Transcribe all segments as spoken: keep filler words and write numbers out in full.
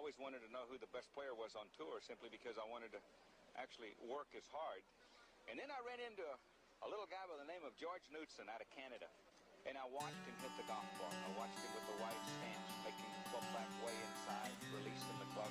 always wanted to know who the best player was on tour, simply because I wanted to actually work as hard. And then I ran into a, a little guy by the name of George Knudson out of Canada. And I watched him hit the golf ball. I watched him with the wide stance, making the club back way inside, releasing the club.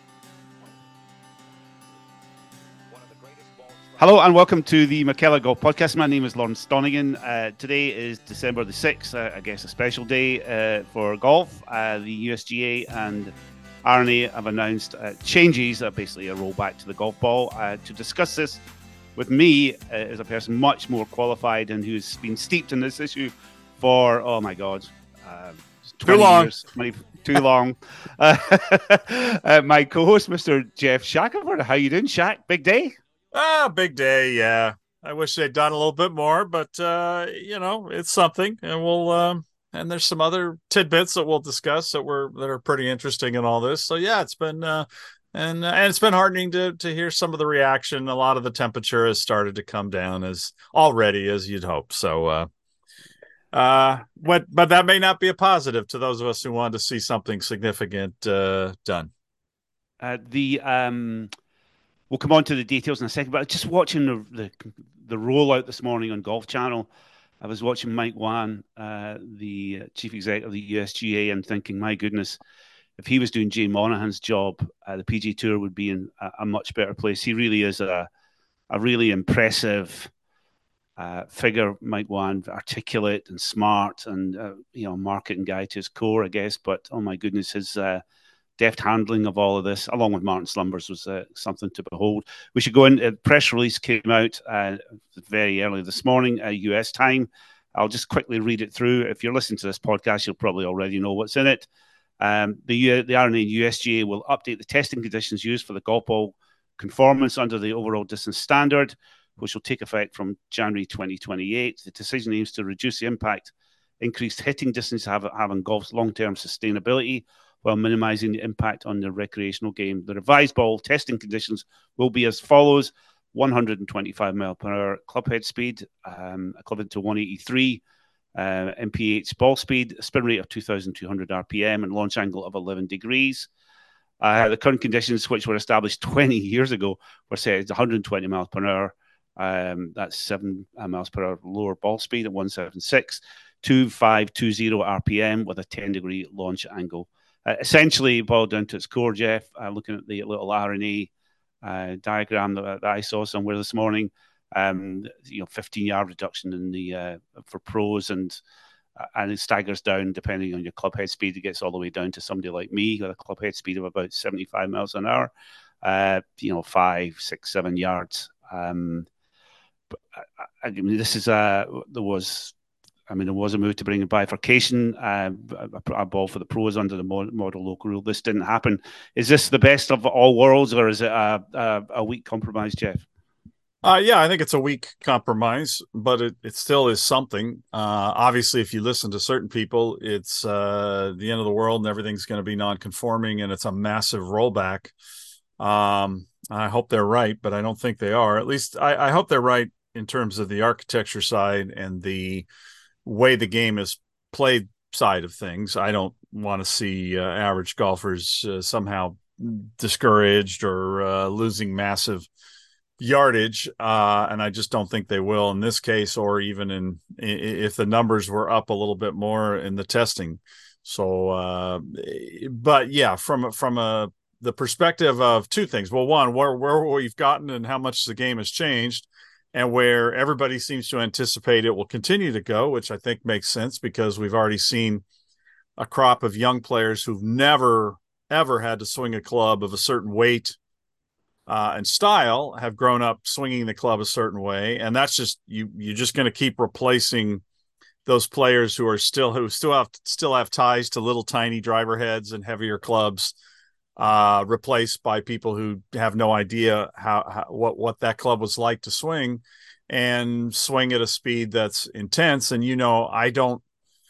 One of the greatest balls. Hello and welcome to the Mackellar Golf Podcast. My name is Lawrence Donegan. Uh, today is December the sixth, uh, I guess a special day uh, for golf. Uh, the U S G A and R N A have announced uh, changes, uh, basically a rollback to the golf ball. Uh, to discuss this with me uh, is a person much more qualified and who's been steeped in this issue for, oh my God, uh, twenty too long. years, twenty, too long. Uh, uh, my co-host, Mister Jeff Shackelford. How you doing, Shaq? Big day? Ah, big day, yeah. I wish they'd done a little bit more, but, uh, you know, it's something. And we'll, um, and there's some other tidbits that we'll discuss that were, that are pretty interesting in all this. So, yeah, it's been, uh, and, uh, and it's been heartening to, to hear some of the reaction. A lot of the temperature has started to come down as already as you'd hope. So, uh, uh, what, but that may not be a positive to those of us who want to see something significant, uh, done. Uh, the, um, We'll come on to the details in a second, but just watching the the, the rollout this morning on Golf Channel, I was watching Mike Wan, uh, the chief executive of the U S G A, and thinking, my goodness, if he was doing Jay Monahan's job, uh, the P G A Tour would be in a, a much better place. He really is a a really impressive uh, figure, Mike Wan, articulate and smart, and uh, you know, marketing guy to his core, I guess. But oh my goodness, his uh, deft handling of all of this, along with Martin Slumbers, was uh, something to behold. We should go in. A press release came out uh, very early this morning, uh, U S time. I'll just quickly read it through. If you're listening to this podcast, you'll probably already know what's in it. Um, the, the R N A and U S G A will update the testing conditions used for the golf ball conformance under the overall distance standard, which will take effect from January twenty twenty-eight. The decision aims to reduce the impact increased hitting distance have, have on golf's long-term sustainability, while minimizing the impact on the recreational game. The revised ball testing conditions will be as follows: one hundred twenty-five mile per hour club head speed, um, equivalent to one eighty-three uh, M P H ball speed, a spin rate of two thousand two hundred R P M, and launch angle of eleven degrees. Uh, the current conditions, which were established twenty years ago, were set at one hundred twenty miles per hour. Um, that's seven miles per hour lower ball speed at one seventy-six, two thousand five hundred twenty R P M with a ten degree launch angle. Uh, essentially, boiled down to its core, Jeff, uh, looking at the little R N A uh, diagram that, that I saw somewhere this morning, um, you know, fifteen-yard reduction in the uh, for pros, and uh, and it staggers down depending on your club head speed. It gets all the way down to somebody like me with a club head speed of about seventy-five miles an hour, uh, you know, five, six, seven yards. Um, but I, I mean, this is a there was. I mean, there was a move to bring a bifurcation, uh, a, a ball for the pros under the model local rule. This didn't happen. Is this the best of all worlds, or is it a, a, a weak compromise, Jeff? Uh, yeah, I think it's a weak compromise, but it, it still is something. Uh, obviously, if you listen to certain people, it's uh, the end of the world and everything's going to be non-conforming, and it's a massive rollback. Um, I hope they're right, but I don't think they are. At least I, I hope they're right in terms of the architecture side and the way the game is played side of things. I don't want to see uh, average golfers uh, somehow discouraged or uh, losing massive yardage. Uh, and I just don't think they will in this case, or even in, if the numbers were up a little bit more in the testing. So, uh, but yeah, from, from a, the perspective of two things. Well, one, where, where we've gotten and how much the game has changed, and where everybody seems to anticipate it will continue to go, which I think makes sense because we've already seen a crop of young players who've never, ever had to swing a club of a certain weight uh, and style have grown up swinging the club a certain way. And that's just, you, you're just going to keep replacing those players who are still, who still have, still have ties to little tiny driver heads and heavier clubs, uh, replaced by people who have no idea how, how what, what that club was like to swing and swing at a speed that's intense. And, you know, I don't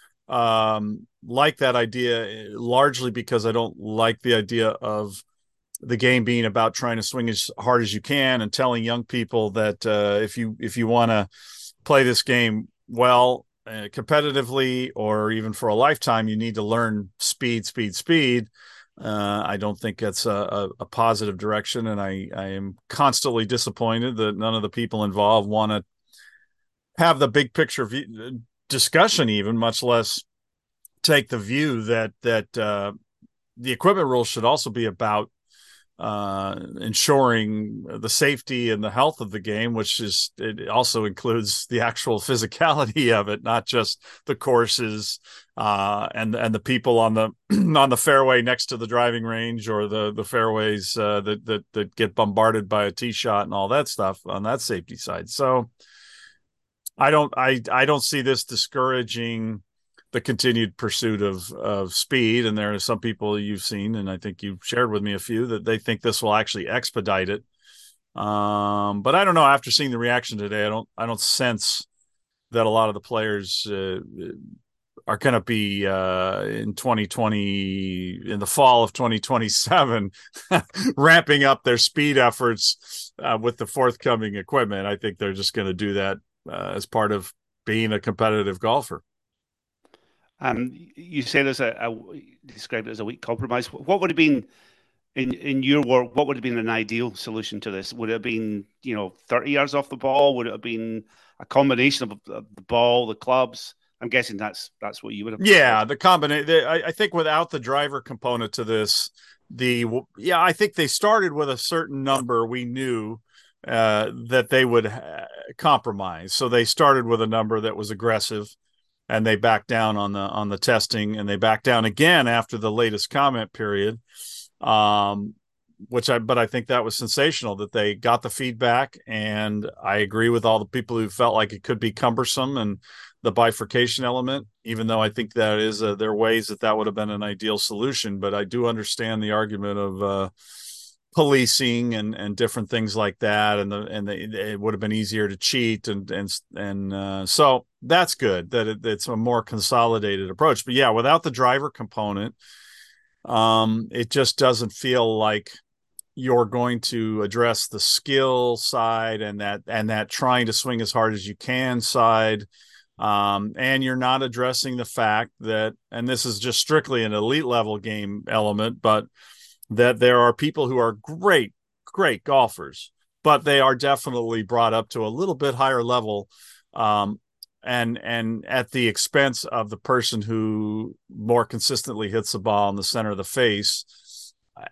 um, like that idea largely because I don't like the idea of the game being about trying to swing as hard as you can and telling young people that uh, if you, if you want to play this game well, uh, competitively, or even for a lifetime, you need to learn speed, speed, speed. Uh, I don't think that's a, a, a positive direction, and I, I am constantly disappointed that none of the people involved want to have the big picture view, discussion, even much less take the view that that uh, the equipment rules should also be about uh, ensuring the safety and the health of the game, which is it also includes the actual physicality of it, not just the courses uh, and and the people on the on the fairway next to the driving range, or the the fairways uh, that that that get bombarded by a tee shot and all that stuff on that safety side. So I don't I I don't see this discouraging the continued pursuit of of speed. And there are some people you've seen, and I think you've shared with me a few, that they think this will actually expedite it. Um, but I don't know. After seeing the reaction today, I don't I don't sense that a lot of the players uh, are going to be uh, in twenty twenty, in the fall of twenty twenty-seven, ramping up their speed efforts uh, with the forthcoming equipment. I think they're just going to do that uh, as part of being a competitive golfer. Um, you say there's a, a described it as a weak compromise. What would have been in in your work? What would have been an ideal solution to this? Would it have been, you know, thirty yards off the ball? Would it have been a combination of the ball, the clubs? I'm guessing that's that's what you would have Yeah, preferred. the combination. I, I think without the driver component to this, the yeah, I think they started with a certain number we knew uh, that they would uh, compromise. So they started with a number that was aggressive, and they backed down on the on the testing, and they backed down again after the latest comment period. Um, which I but I think that was sensational that they got the feedback, and I agree with all the people who felt like it could be cumbersome and the bifurcation element, even though I think that is uh, there are ways that that would have been an ideal solution. But I do understand the argument of uh, policing and and different things like that, and the and the, it would have been easier to cheat, and and and uh, so that's good that it, it's a more consolidated approach. But yeah, without the driver component, um, it just doesn't feel like you're going to address the skill side and that and that trying to swing as hard as you can side. Um, and you're not addressing the fact that, and this is just strictly an elite level game element, but that there are people who are great, great golfers, but they are definitely brought up to a little bit higher level, um, and and at the expense of the person who more consistently hits the ball in the center of the face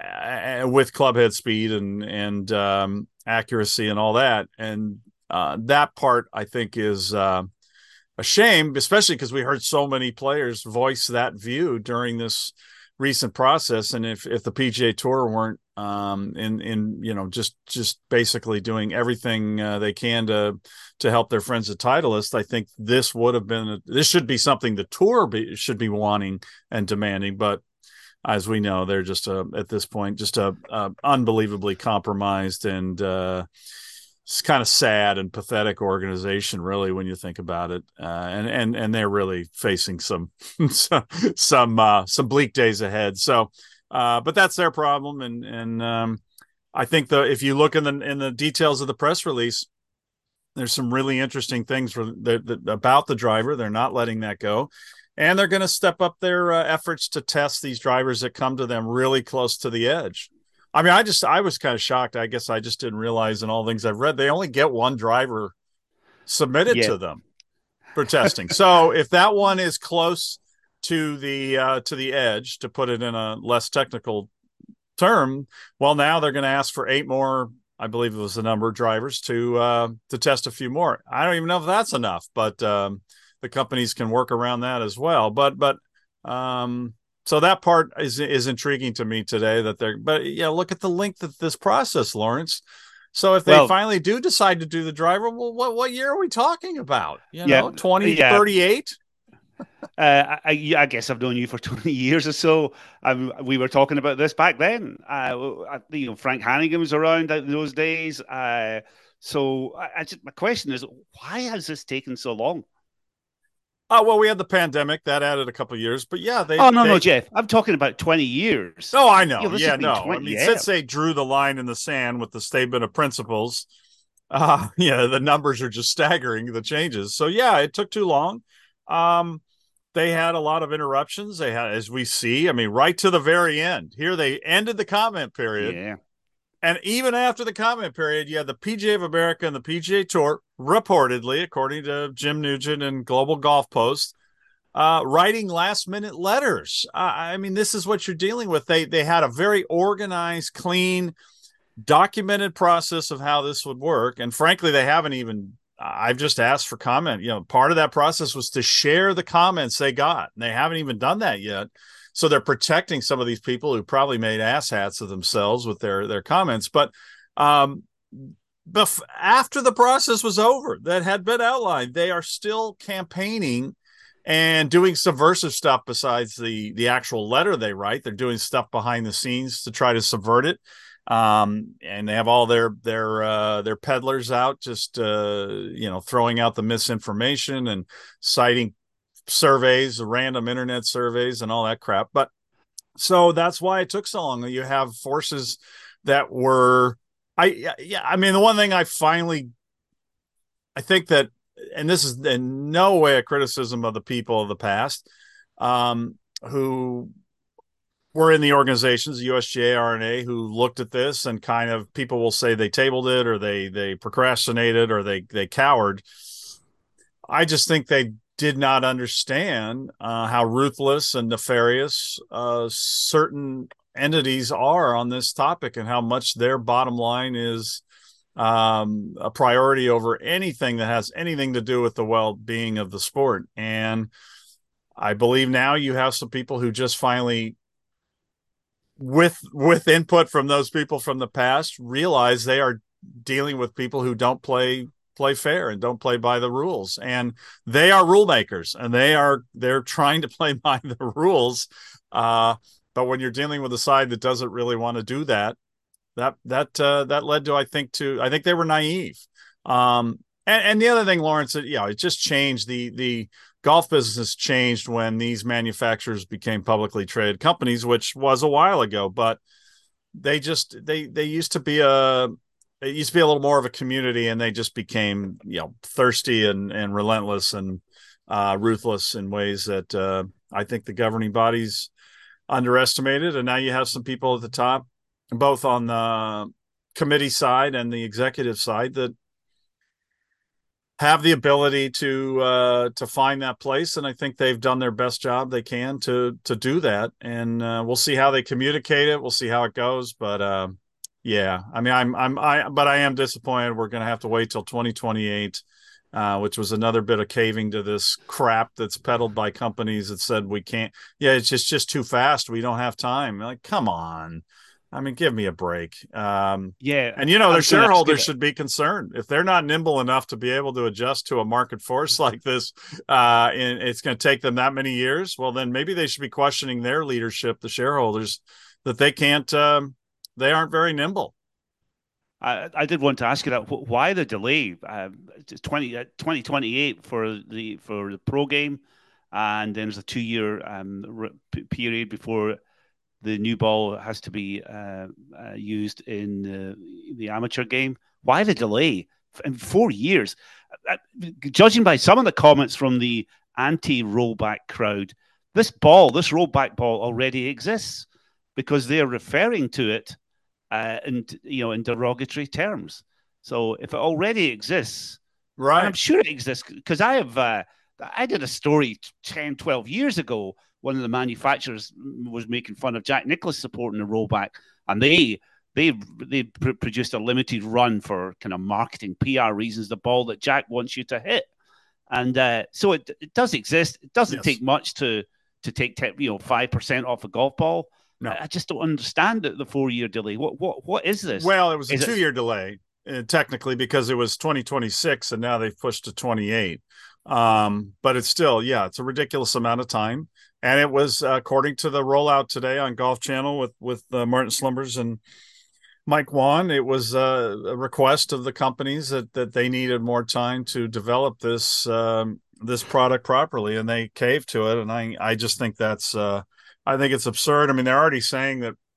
uh, with club head speed and and um, accuracy and all that. And uh, that part, I think, is uh, a shame, especially because we heard so many players voice that view during this recent process. And if if the P G A Tour weren't um in in you know just just basically doing everything uh, they can to to help their friends the Titleist, I think this would have been a, this should be something the tour be, should be wanting and demanding. But as we know, they're just a, at this point just a, a unbelievably compromised and uh it's kind of sad and pathetic organization, really, when you think about it. Uh, and and and they're really facing some some some, uh, some bleak days ahead. So, uh, but that's their problem. And and um, I think the if you look in the in the details of the press release, there's some really interesting things for the, the, about the driver. They're not letting that go, and they're going to step up their uh, efforts to test these drivers that come to them really close to the edge. I mean, I just I was kind of shocked. I guess I just didn't realize in all the things I've read, they only get one driver submitted Yeah. to them for testing. So if that one is close to the uh, to the edge, to put it in a less technical term, well, now they're going to ask for eight more. I believe it was the number of drivers to uh, to test a few more. I don't even know if that's enough, but um, the companies can work around that as well. But but um, so that part is is intriguing to me today. That they're but yeah, look at the length of this process, Lawrence. So if they Well, finally do decide to do the driver, well, what what year are we talking about? You yeah, know, twenty yeah. thirty eight. Uh, I, I guess I've known you for twenty years or so. I, we were talking about this back then. Uh, you know, Frank Hannigan was around in those days. Uh, so I, I just, my question is, why has this taken so long? Oh well, we had the pandemic that added a couple of years, but yeah, they Oh, no, no, they. Jeff. I'm talking about twenty years. Oh, I You know. know, this has Yeah, been no. I twenty mean, years. since they drew the line in the sand with the statement of principles, uh, yeah, the numbers are just staggering. The changes. So yeah, it took too long. Um, they had a lot of interruptions. They had, as we see, I mean, right to the very end. Here they ended the comment period. Yeah. And even after the comment period, you had the P G A of America and the P G A Tour, reportedly, according to Jim Nugent and Global Golf Post, uh, writing last-minute letters. Uh, I mean, this is what you're dealing with. They they had a very organized, clean, documented process of how this would work. And frankly, they haven't even I've just asked for comment. You know, part of that process was to share the comments they got. And they haven't even done that yet. So they're protecting some of these people who probably made asshats of themselves with their, their comments. But um, bef- after the process was over that had been outlined, they are still campaigning and doing subversive stuff besides the, the actual letter they write. They're doing stuff behind the scenes to try to subvert it. Um, and they have all their, their, uh, their peddlers out, just, uh, you know, throwing out the misinformation and citing surveys, random internet surveys and all that crap. But so that's why it took so long. You have forces that were, I, yeah, I mean, the one thing I finally, I think that, and this is in no way a criticism of the people of the past, um, who were in the organizations, the U S G A, R N A, who looked at this and kind of, people will say they tabled it or they they procrastinated or they they cowered. I just think they did not understand uh, how ruthless and nefarious uh, certain entities are on this topic and how much their bottom line is um, a priority over anything that has anything to do with the well-being of the sport. And I believe now you have some people who just finally, with with input from those people from the past, realize they are dealing with people who don't play play fair and don't play by the rules, and they are rule makers and they are they're trying to play by the rules, uh but when you're dealing with a side that doesn't really want to do that, that that uh that led to I think to I think they were naive. um and, and the other thing, Lawrence, that yeah it just changed the the golf business changed when these manufacturers became publicly traded companies, which was a while ago, but they just, they, they used to be a, it used to be a little more of a community, and they just became, you know, thirsty and, and relentless and uh, ruthless in ways that uh, I think the governing bodies underestimated. And now you have some people at the top, both on the committee side and the executive side, that have the ability to uh, to find that place, and I think they've done their best job they can to to do that. And uh, we'll see how they communicate it. We'll see how it goes. But uh, yeah, I mean, I'm I'm I, but I am disappointed. We're going to have to wait till twenty twenty-eight, uh, which was another bit of caving to this crap that's peddled by companies that said we can't. Yeah, it's just just too fast. We don't have time. Like, come on. I mean, give me a break. Um, yeah. And, you know, their shareholders should be concerned. If they're not nimble enough to be able to adjust to a market force like this, uh, and it's going to take them that many years, well, then maybe they should be questioning their leadership, the shareholders, that they can't, um, they aren't very nimble. I, I did want to ask you that. Why the delay? Uh, twenty, uh, twenty twenty-eight for the for the pro game, and then there's a two-year um, period before the new ball has to be uh, uh, used in the, the amateur game. Why the delay? In four years? Uh, judging by some of the comments from the anti-rollback crowd, this ball, this rollback ball already exists, because they're referring to it uh, in, you know, in derogatory terms. So if it already exists, right? I'm sure it exists, because I have, uh, I did a story ten, twelve years ago. One of the manufacturers was making fun of Jack Nicklaus supporting the rollback, and they they they pr- produced a limited run for kind of marketing, P R reasons, the ball that Jack wants you to hit. And uh, so it, it does exist. It doesn't yes. take much to to take te- you know five percent off a golf ball. No. I, I just don't understand the, the four year delay. What what what is this? Well, it was a is two year it... delay uh, technically, because it was twenty twenty-six, and now they've pushed to twenty-eight. Um, but it's still, yeah, it's a ridiculous amount of time. And it was, uh, according to the rollout today on Golf Channel with with uh, Martin Slumbers and Mike Wan, it was uh, a request of the companies that that they needed more time to develop this um, this product properly, and they caved to it. And I I just think that's uh, I think it's absurd. I mean, they're already saying that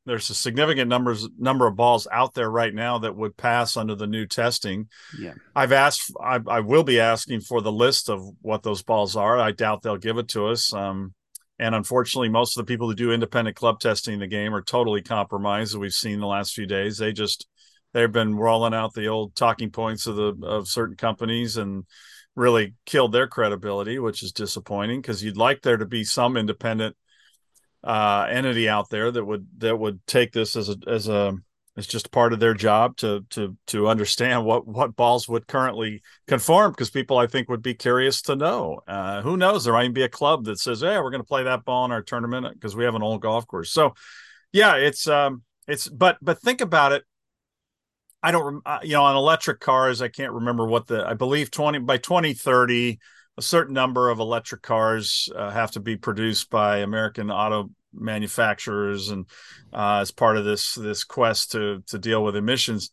there's a significant numbers number of balls out there right now that would pass under the new testing. Yeah, I've asked, I, I will be asking for the list of what those balls are. I doubt they'll give it to us. Um, and unfortunately, most of the people who do independent club testing in the game are totally compromised. That we've seen the last few days. They just they've been rolling out the old talking points of the of certain companies and really killed their credibility, which is disappointing because you'd like there to be some independent uh entity out there that would that would take this as a as a as just part of their job to to to understand what what balls would currently conform, because people I think would be curious to know. Uh who knows, there might be a club that says, hey, we're going to play that ball in our tournament because we have an old golf course. So yeah, it's um it's but but think about it. I don't uh, you know, on electric cars, I can't remember what the I believe twenty by twenty thirty a certain number of electric cars uh, have to be produced by American auto manufacturers, and uh, as part of this this quest to to deal with emissions.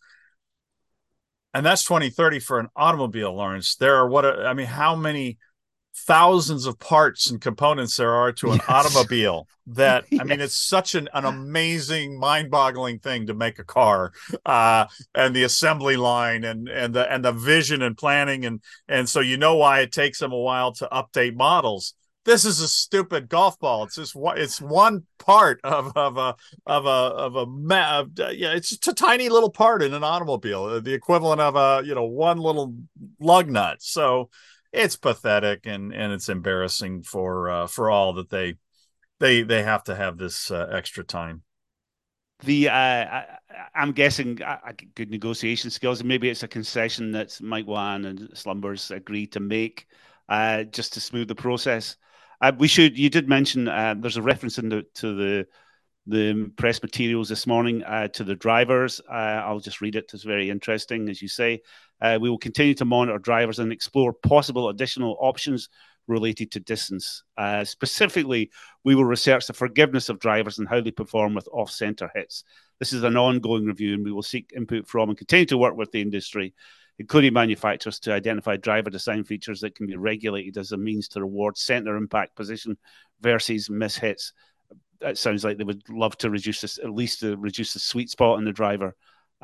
And that's twenty thirty for an automobile, Lawrence. There are what I mean, how many thousands of parts and components there are to an yes. automobile that yes. I mean, it's such an, an amazing, mind-boggling thing to make a car, uh, and the assembly line and and the and the vision and planning, and and so you know why it takes them a while to update models. This is a stupid golf ball. It's just one, it's one part of of a of a of a of, yeah. It's just a tiny little part in an automobile, the equivalent of a you know one little lug nut. So it's pathetic, and and it's embarrassing for uh, for all that they they they have to have this uh, extra time. The uh, I, I'm guessing uh, good negotiation skills, and maybe it's a concession that Mike Wan and Slumbers agreed to make uh, just to smooth the process. Uh, we should. You did mention uh, there's a reference in the to the the press materials this morning uh, to the drivers. Uh, I'll just read it. It's very interesting, as you say. Uh, we will continue to monitor drivers and explore possible additional options related to distance. Uh, specifically, we will research the forgiveness of drivers and how they perform with off-center hits. This is an ongoing review, and we will seek input from and continue to work with the industry, including manufacturers, to identify driver design features that can be regulated as a means to reward center impact position versus miss hits. That sounds like they would love to reduce this, at least to reduce the sweet spot in the driver.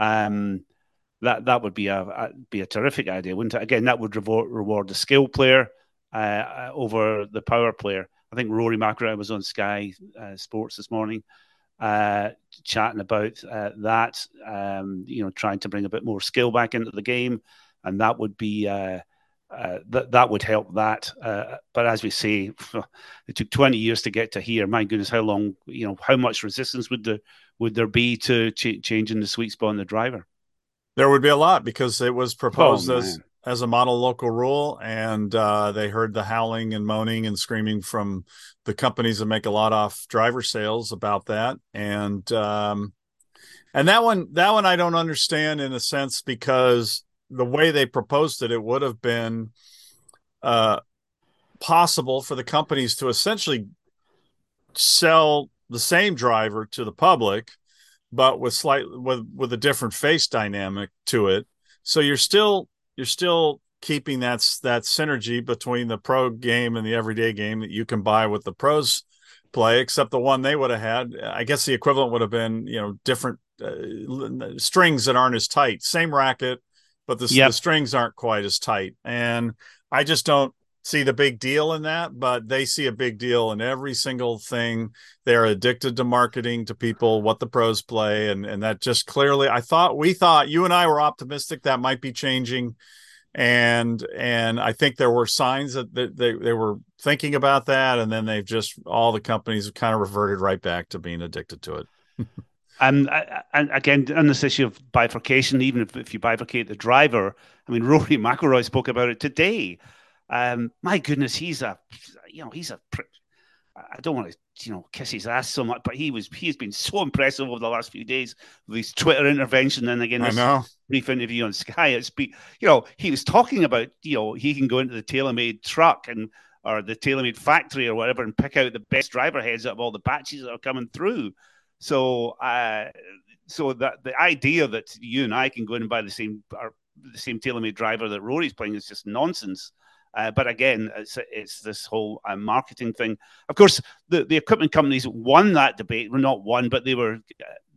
Um, that that would be a, a be a terrific idea, wouldn't it? Again, that would reward, reward the skill player uh, over the power player. I think Rory McIlroy was on Sky uh, Sports this morning, uh, chatting about uh, that. Um, you know, trying to bring a bit more skill back into the game, and that would be uh, uh, that that would help that. Uh, but as we say, it took twenty years to get to here. My goodness, how long? You know, how much resistance would there would there be to ch- changing the sweet spot in the driver? There would be a lot, because it was proposed oh, as as a model local rule, and uh, they heard the howling and moaning and screaming from the companies that make a lot off driver sales about that, and um, and that one that one I don't understand in a sense, because the way they proposed it, it would have been uh, possible for the companies to essentially sell the same driver to the public, but with slight with with a different face dynamic to it. So you're still you're still keeping that that synergy between the pro game and the everyday game that you can buy with the pros play, except the one they would have had, I guess the equivalent would have been, you know, different uh, strings that aren't as tight, same racket, but the, yep. the strings aren't quite as tight. And I just don't see the big deal in that, but they see a big deal in every single thing. They're addicted to marketing to people what the pros play, and and that just clearly, I thought we thought you and I were optimistic that might be changing, and and I think there were signs that they they, they were thinking about that, and then they've just all the companies have kind of reverted right back to being addicted to it. And, and again, on this issue of bifurcation, even if, if you bifurcate the driver, I mean, Rory McIlroy spoke about it today. Um, my goodness, he's a, you know, he's a, I don't want to, you know, kiss his ass so much, but he was, he's been so impressive over the last few days with his Twitter intervention. And again, this brief interview on Sky, it's be, you know, he was talking about, you know, he can go into the TaylorMade truck and, or the TaylorMade factory or whatever, and pick out the best driver heads out of all the batches that are coming through. So, uh, so that the idea that you and I can go in and buy the same, or the same TaylorMade driver that Rory's playing is just nonsense. Uh, but again, it's, it's this whole uh, marketing thing. Of course, the, the equipment companies won that debate. Well, not won, but they were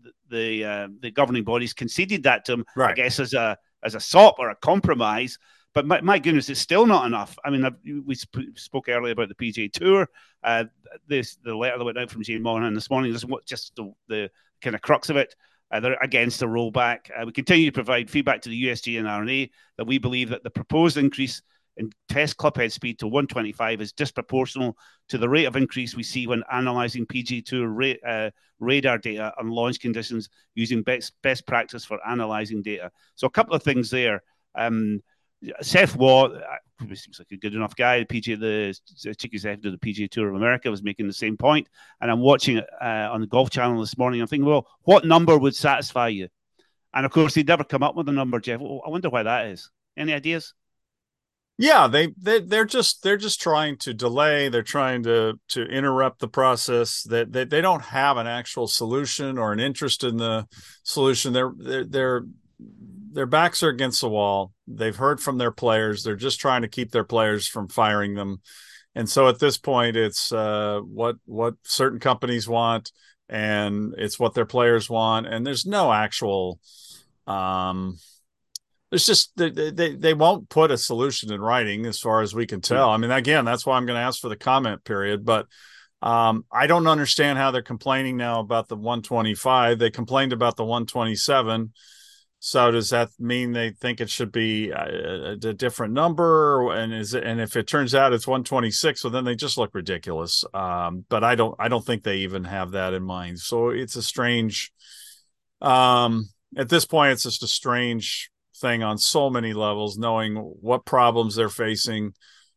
the uh, the governing bodies conceded that to him, right. I guess, as a as a sop or a compromise. But my, my goodness, it's still not enough. I mean, I've, we sp- spoke earlier about the P G A Tour. Uh, this the letter that went out from Jane Monahan this morning. This is what just the, the kind of crux of it. Uh, they're against the rollback. Uh, we continue to provide feedback to the U S G A and R N A that we believe that the proposed increase in test clubhead speed to one twenty-five is disproportional to the rate of increase we see when analysing P G A Tour ra- uh, radar data on launch conditions using best, best practice for analysing data. So a couple of things there. Um, Seth Waugh, who seems like a good enough guy, the P G A, the chief executive of the P G A Tour of America, was making the same point. And I'm watching it uh, on the Golf Channel this morning. I'm thinking, well, what number would satisfy you? And of course, they'd never come up with a number, Jeff. I wonder why that is. Any ideas? Yeah, they they they're just they're just trying to delay. They're trying to to interrupt the process. That they, they don't have an actual solution or an interest in the solution. They're they're they're their backs are against the wall. They've heard from their players. They're just trying to keep their players from firing them. And so at this point, it's uh, what what certain companies want, and it's what their players want. And there's no actual um, there's just they, they they won't put a solution in writing as far as we can tell. I mean, again, that's why I'm going to ask for the comment period. But um, I don't understand how they're complaining now about the one twenty-five. They complained about the one twenty-seven. So does that mean they think it should be a, a different number? And is it, and if it turns out it's one twenty-six, well, then they just look ridiculous. Um, but I don't I don't think they even have that in mind. So it's a strange. Um, at this point, it's just a strange thing on so many levels, knowing what problems they're facing,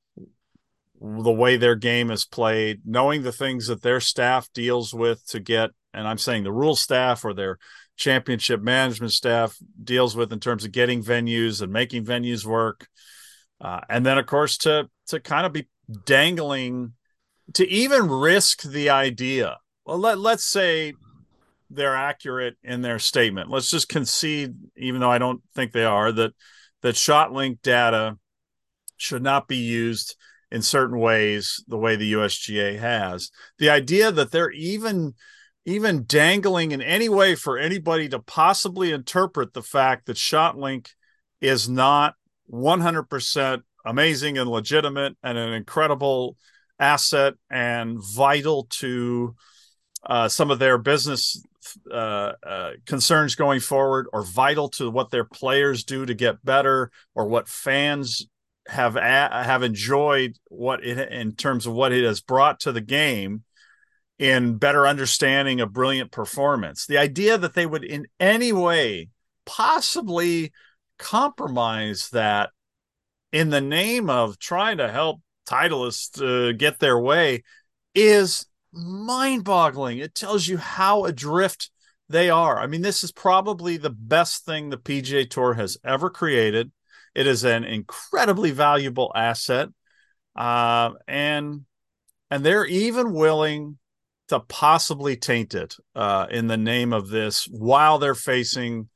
the way their game is played, knowing the things that their staff deals with to get, and I'm saying the rules staff or their championship management staff deals with in terms of getting venues and making venues work. Uh, and then, of course, to to kind of be dangling, to even risk the idea. Well, let, let's say they're accurate in their statement. Let's just concede, even though I don't think they are, that that ShotLink data should not be used in certain ways the way the U S G A has. The idea that they're even even dangling in any way for anybody to possibly interpret the fact that ShotLink is not one hundred percent amazing and legitimate and an incredible asset and vital to uh, some of their business uh, uh, concerns going forward, or vital to what their players do to get better, or what fans have a- have enjoyed what it in terms of what it has brought to the game in better understanding a brilliant performance. The idea that they would in any way possibly compromise that in the name of trying to help Titleists uh, get their way is mind-boggling. It tells you how adrift they are. I mean, this is probably the best thing the P G A Tour has ever created. It is an incredibly valuable asset. Uh, and, and they're even willing to possibly taint it uh, in the name of this while they're facing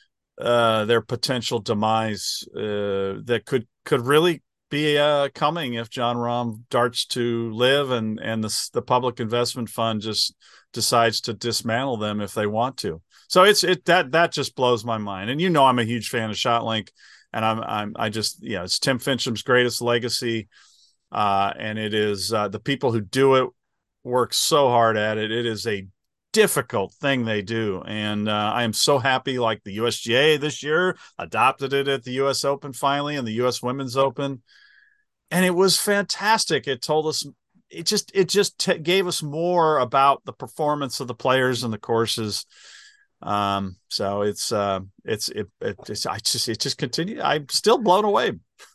uh, their potential demise uh, that could could really be uh, coming if Jon Rahm darts to live and and the, the public investment fund just decides to dismantle them if they want to. So it's it that that just blows my mind. And you know, I'm a huge fan of ShotLink, and I'm I'm I just yeah, it's Tim Fincham's greatest legacy, uh, and it is uh, the people who do it work so hard at it. It is a difficult thing they do. And uh, I am so happy, like the U S G A this year adopted it at the U S Open finally, and the U S Women's Open. And it was fantastic. It told us, it just, it just t- gave us more about the performance of the players and the courses. Um, so it's, uh, it's, it, it, it's, I just, it just continued. I'm still blown away.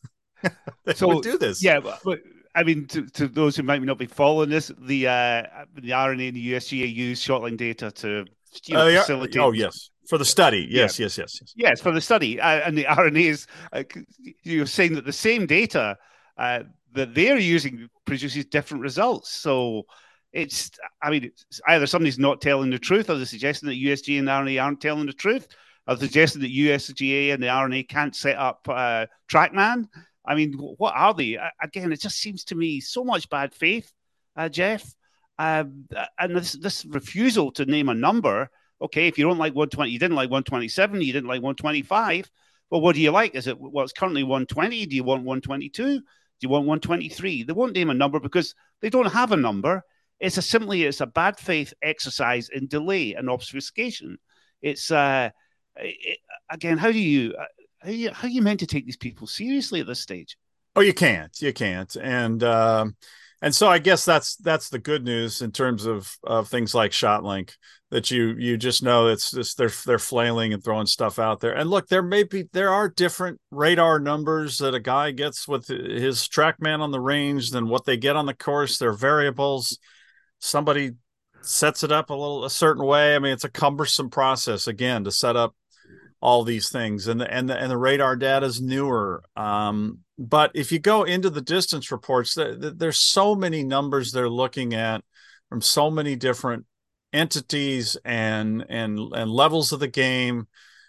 They so would do this. Yeah. But, I mean, to, to those who might not be following this, the uh, the R N A and the U S G A use ShotLink data to you know, uh, yeah. facilitate. Oh, yes. For the study. Yes, yeah. yes, yes, yes. Yes, for the study. Uh, and the R N A is, uh, you're saying that the same data uh, that they're using produces different results. So it's, I mean, it's either somebody's not telling the truth, or they're suggesting that U S G A and the R N A aren't telling the truth, or they're suggesting that U S G A and the R N A can't set up uh, TrackMan. I mean, what are they? Again, it just seems to me so much bad faith, uh, Jeff. Um, and this, this refusal to name a number, Okay, if you don't like one twenty, you didn't like one twenty-seven, you didn't like one twenty-five. Well, what do you like? Is it well? It's currently one twenty. Do you want one twenty-two? Do you want one twenty-three? They won't name a number because they don't have a number. It's a simply it's a bad faith exercise in delay and obfuscation. It's uh, it, again, how do you how are you how are you meant to take these people seriously at this stage? Oh, you can't, you can't, and um, and so I guess that's that's the good news in terms of of things like ShotLink, that you you just know it's just they're they're flailing and throwing stuff out there. And look, there may be there are different radar numbers that a guy gets with his TrackMan on the range than what they get on the course. They're variables. Somebody sets it up a little a certain way. I mean, it's a cumbersome process again to set up all these things, and the and the and the radar data is newer. Um, but if you go into the distance reports, th- th- there's so many numbers they're looking at from so many different entities and and and levels of the game,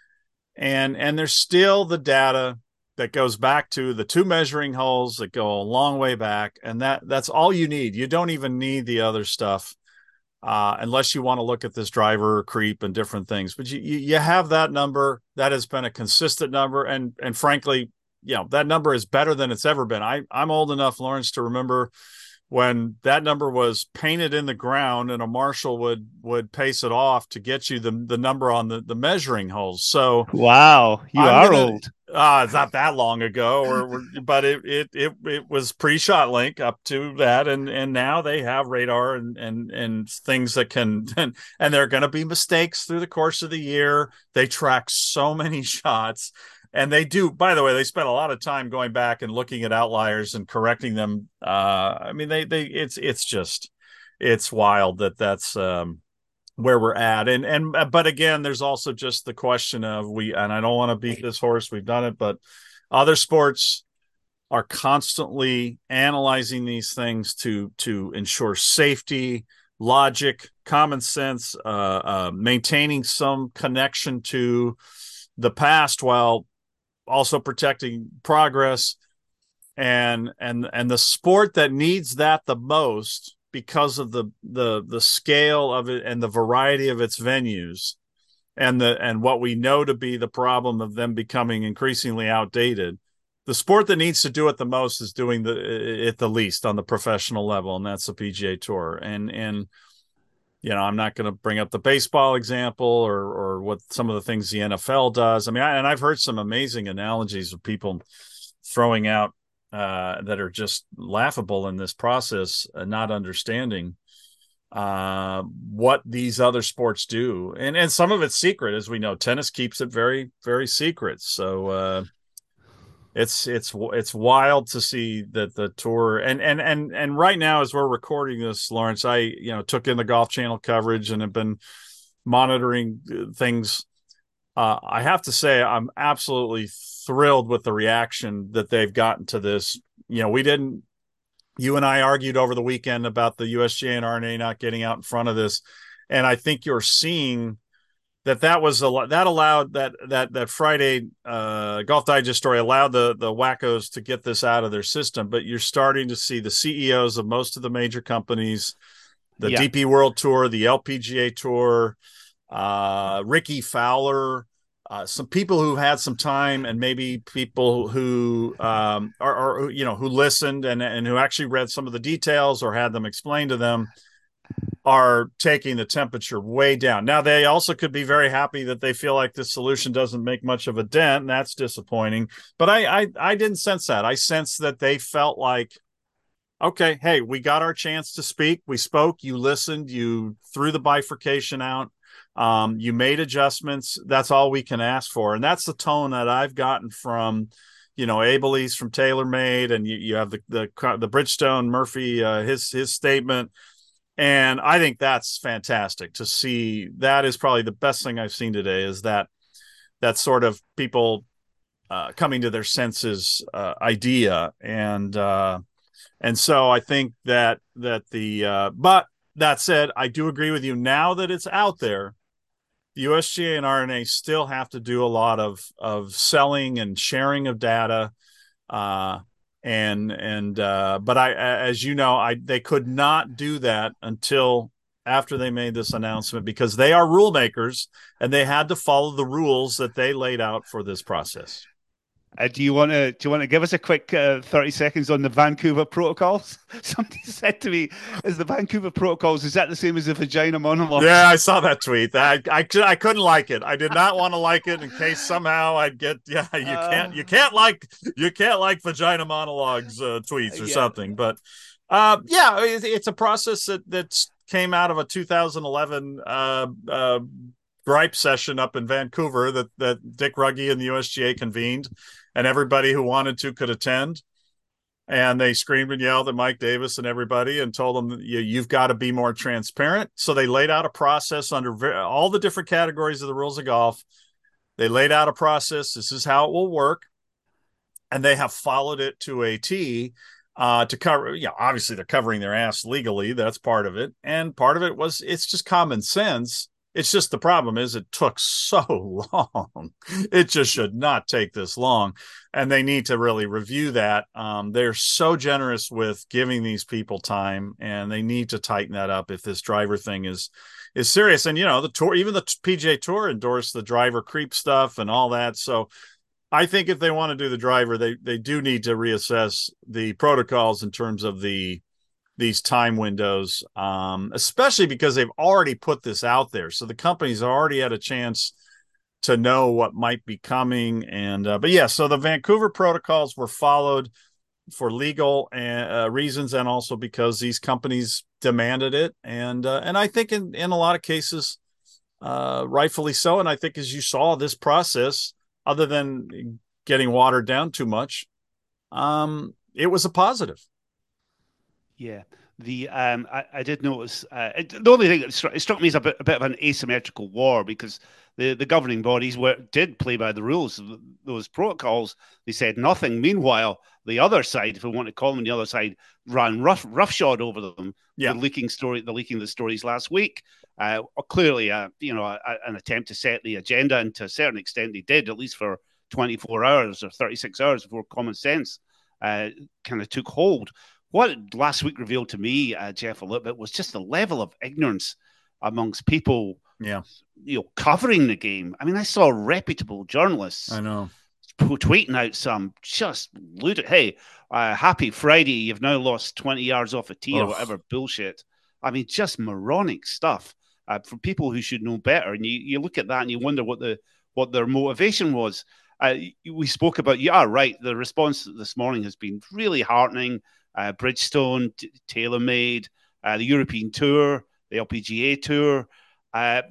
and and there's still the data that goes back to the two measuring holes that go a long way back, and that that's all you need. You don't even need the other stuff uh, unless you want to look at this driver creep and different things. But you you have that number that has been a consistent number, and and frankly, you know, that number is better than it's ever been. I I'm old enough, Lawrence, to remember when that number was painted in the ground and a marshal would would pace it off to get you the the number on the, the measuring holes. So wow, you I'm are gonna, old. Uh, it's not that long ago, or, or but it, it it it was pre-ShotLink up to that, and and now they have radar and and and things that can and, and there are going to be mistakes through the course of the year. They track so many shots. And they do, by the way, they spend a lot of time going back and looking at outliers and correcting them. Uh, I mean, they, they, it's, it's just, it's wild that that's um, where we're at. And, and, but again, there's also just the question of we, and I don't want to beat this horse, we've done it, but other sports are constantly analyzing these things to, to ensure safety, logic, common sense, uh, uh, maintaining some connection to the past while also protecting progress, and and and the sport that needs that the most because of the the the scale of it and the variety of its venues, and the and what we know to be the problem of them becoming increasingly outdated. The sport that needs to do it the most is doing the it the least on the professional level, and that's the P G A Tour. And and you know, I'm not going to bring up the baseball example or or what some of the things the N F L does. I mean, I, and I've heard some amazing analogies of people throwing out uh, that are just laughable in this process, uh, not understanding uh, what these other sports do. And and some of it's secret, as we know. Tennis keeps it very, very secret. So uh, it's it's it's wild to see that the tour and and and and right now as we're recording this, Lawrence, I you know took in the Golf Channel coverage and have been monitoring things. Uh, I have to say I'm absolutely thrilled with the reaction that they've gotten to this. You know, we didn't. You and I argued over the weekend about the U S G A and R N A not getting out in front of this, and I think you're seeing that that was a that allowed that that that Friday uh, Golf Digest story allowed the the wackos to get this out of their system. But you're starting to see the C E Os of most of the major companies, the yeah. D P World Tour, the L P G A Tour, uh, Ricky Fowler, uh, some people who had some time, and maybe people who um, are, are you know who listened and and who actually read some of the details or had them explained to them, are taking the temperature way down. Now, they also could be very happy that they feel like this solution doesn't make much of a dent, and that's disappointing. But I, I, I didn't sense that. I sensed that they felt like, okay, hey, we got our chance to speak. We spoke. You listened. You threw the bifurcation out. Um, you made adjustments. That's all we can ask for. And that's the tone that I've gotten from, you know, Abelise from TaylorMade, and you, you have the the the Bridgestone Murphy, uh, his his statement. And I think that's fantastic to see. That is probably the best thing I've seen today, is that that sort of people uh, coming to their senses uh, idea. And uh, and so I think that that the uh, but that said, I do agree with you. Now that it's out there, the U S G A and R N A still have to do a lot of of selling and sharing of data. Uh, And, and, uh, but I, as you know, I, they could not do that until after they made this announcement because they are rule makers and they had to follow the rules that they laid out for this process. Uh, do you want to do you want to give us a quick uh, thirty seconds on the Vancouver protocols? Somebody said to me, "Is the Vancouver protocols is that the same as the vagina monologue?" Yeah, I saw that tweet. I I, I couldn't like it. I did not want to like it in case somehow I'd get yeah. You uh, can't you can't like you can't like vagina monologues uh, tweets or yeah. something. But uh, yeah, it, it's a process that that's came out of a two thousand eleven uh, uh, gripe session up in Vancouver that that Dick Ruggie and the U S G A convened. And everybody who wanted to could attend. And they screamed and yelled at Mike Davis and everybody and told them, you, you've got to be more transparent. So they laid out a process under ver- all the different categories of the rules of golf. They laid out a process. This is how it will work. And they have followed it to a T uh, to cover, yeah, obviously they're covering their ass legally. That's part of it. And part of it was, it's just common sense. It's just the problem is it took so long. It just should not take this long. And they need to really review that. Um, they're so generous with giving these people time, and they need to tighten that up if this driver thing is is serious. And, you know, the tour, even the P G A Tour endorsed the driver creep stuff and all that. So I think if they want to do the driver, they they do need to reassess the protocols in terms of the these time windows, um, especially because they've already put this out there. So the companies already had a chance to know what might be coming. And, uh, but yeah, so the Vancouver protocols were followed for legal uh, reasons and also because these companies demanded it. And, uh, and I think in, in a lot of cases, uh, rightfully so. And I think as you saw this process, other than getting watered down too much, um, it was a positive. Yeah, the um, I, I did notice. Uh, it, the only thing that struck, it struck me as a bit, a bit of an asymmetrical war because the, the governing bodies were did play by the rules of those protocols. They said nothing. Meanwhile, the other side, if we want to call them the other side, ran rough roughshod over them. Yeah, the leaking story, the leaking the stories last week. Uh, clearly, uh, you know, a, an attempt to set the agenda, and to a certain extent, they did, at least for twenty-four hours or thirty-six hours before common sense uh, kind of took hold. What last week revealed to me, uh, Jeff, a little bit was just the level of ignorance amongst people, yeah, you know, covering the game. I mean, I saw reputable journalists, I know, tweeting out some just lewd. Hey, uh, happy Friday! You've now lost twenty yards off a tee Ugh. or whatever bullshit. I mean, just moronic stuff uh, from people who should know better. And you, you look at that and you wonder what the what their motivation was. Uh, we spoke about, you are right. The response this morning has been really heartening. Uh, Bridgestone, t- TaylorMade, uh, the European Tour, the L P G A Tour. Uh,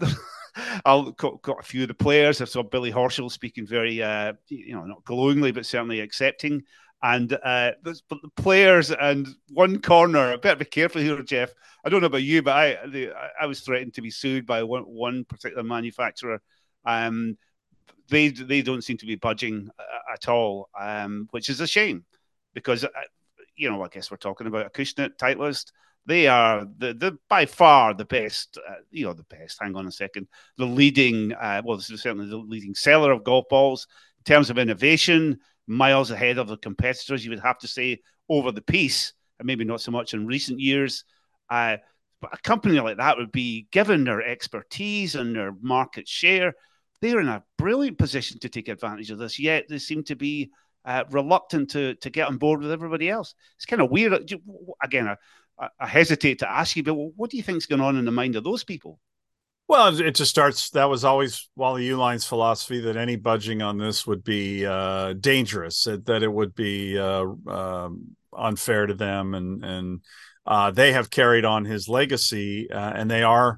I'll got, got a few of the players. I saw Billy Horschel speaking very, uh, you know, not glowingly, but certainly accepting. And uh, but the players and one corner. I better be careful here, Jeff. I don't know about you, but I the, I was threatened to be sued by one, one particular manufacturer. Um, they they don't seem to be budging uh, at all, um, which is a shame because. Uh, You know, I guess we're talking about Acushnet, Titleist. They are the, the by far the best, uh, you know, the best. Hang on a second. The leading, uh, well, this is certainly the leading seller of golf balls in terms of innovation, miles ahead of the competitors, you would have to say, over the piece, and maybe not so much in recent years. Uh, but a company like that would be, given their expertise and their market share, they're in a brilliant position to take advantage of this, yet they seem to be Uh, reluctant to to get on board with everybody else. It's kind of weird. Again, I, I hesitate to ask you, but what do you think is going on in the mind of those people? Well, it just starts. That was always Wally Uline's philosophy that any budging on this would be uh, dangerous, that it would be uh, um, unfair to them, and and uh, they have carried on his legacy, uh, and they are.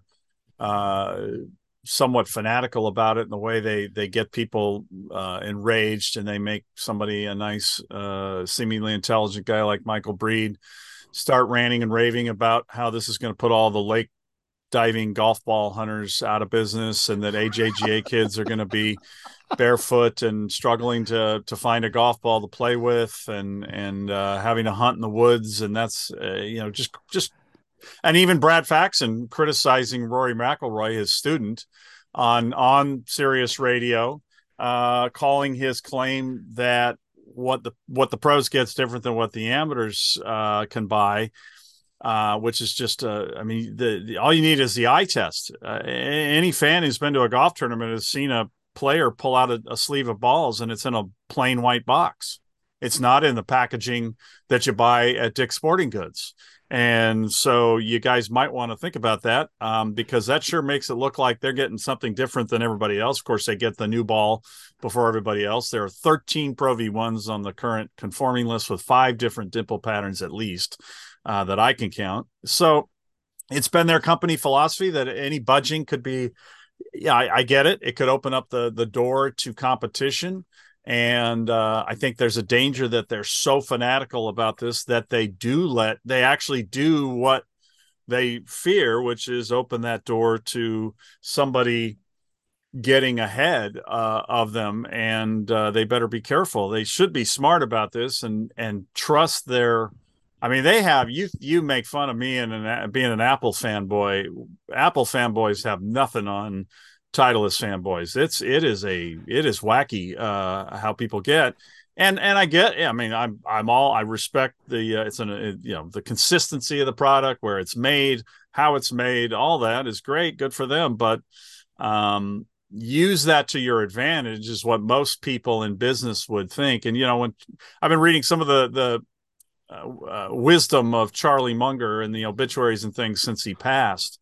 Uh, somewhat fanatical about it in the way they they get people uh enraged, and they make somebody, a nice uh seemingly intelligent guy like Michael Breed, start ranting and raving about how this is going to put all the lake diving golf ball hunters out of business, and that A J G A kids are going to be barefoot and struggling to to find a golf ball to play with, and and uh having to hunt in the woods, and that's uh, you know just just and even Brad Faxon criticizing Rory McIlroy, his student, on on Sirius Radio, uh, calling his claim that what the what the pros get's different than what the amateurs uh, can buy. uh, which is just, uh, I mean, the, the all you need is the eye test. Uh, any fan who's been to a golf tournament has seen a player pull out a, a sleeve of balls, and it's in a plain white box. It's not in the packaging that you buy at Dick's Sporting Goods. And so you guys might want to think about that, um, because that sure makes it look like they're getting something different than everybody else. Of course, they get the new ball before everybody else. There are thirteen Pro V ones on the current conforming list with five different dimple patterns at least uh, that I can count. So it's been their company philosophy that any budging could be, yeah, I, I get it. It could open up the the door to competition. And uh, I think there's a danger that they're so fanatical about this that they do let, they actually do what they fear, which is open that door to somebody getting ahead uh, of them. And uh, they better be careful. They should be smart about this and and trust their, I mean, they have, you you make fun of me and an, being an Apple fanboy. Apple fanboys have nothing on Titleist fanboys. It's it is a it is wacky uh, how people get, and and I get. I mean, I'm I'm all I respect the uh, it's an it, you know the consistency of the product, where it's made, how it's made, all that is great, good for them. But um, use that to your advantage is what most people in business would think. And you know, when I've been reading some of the the uh, uh, wisdom of Charlie Munger in the obituaries and things since he passed.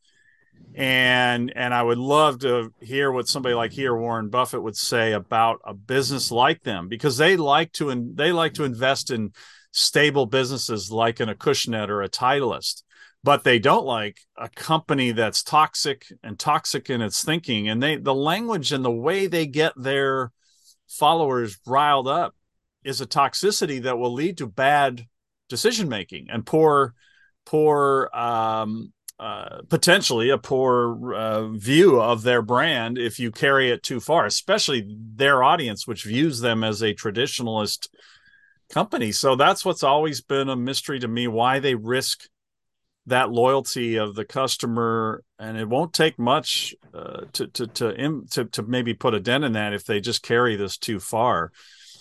And and I would love to hear what somebody like here Warren Buffett would say about a business like them, because they like to and they like to invest in stable businesses like an Acushnet or a Titleist, but they don't like a company that's toxic and toxic in its thinking. And they the language and the way they get their followers riled up is a toxicity that will lead to bad decision making and poor poor um Uh, potentially a poor uh, view of their brand if you carry it too far, especially their audience, which views them as a traditionalist company. So that's what's always been a mystery to me, why they risk that loyalty of the customer. And it won't take much uh, to, to, to, to, to maybe put a dent in that if they just carry this too far.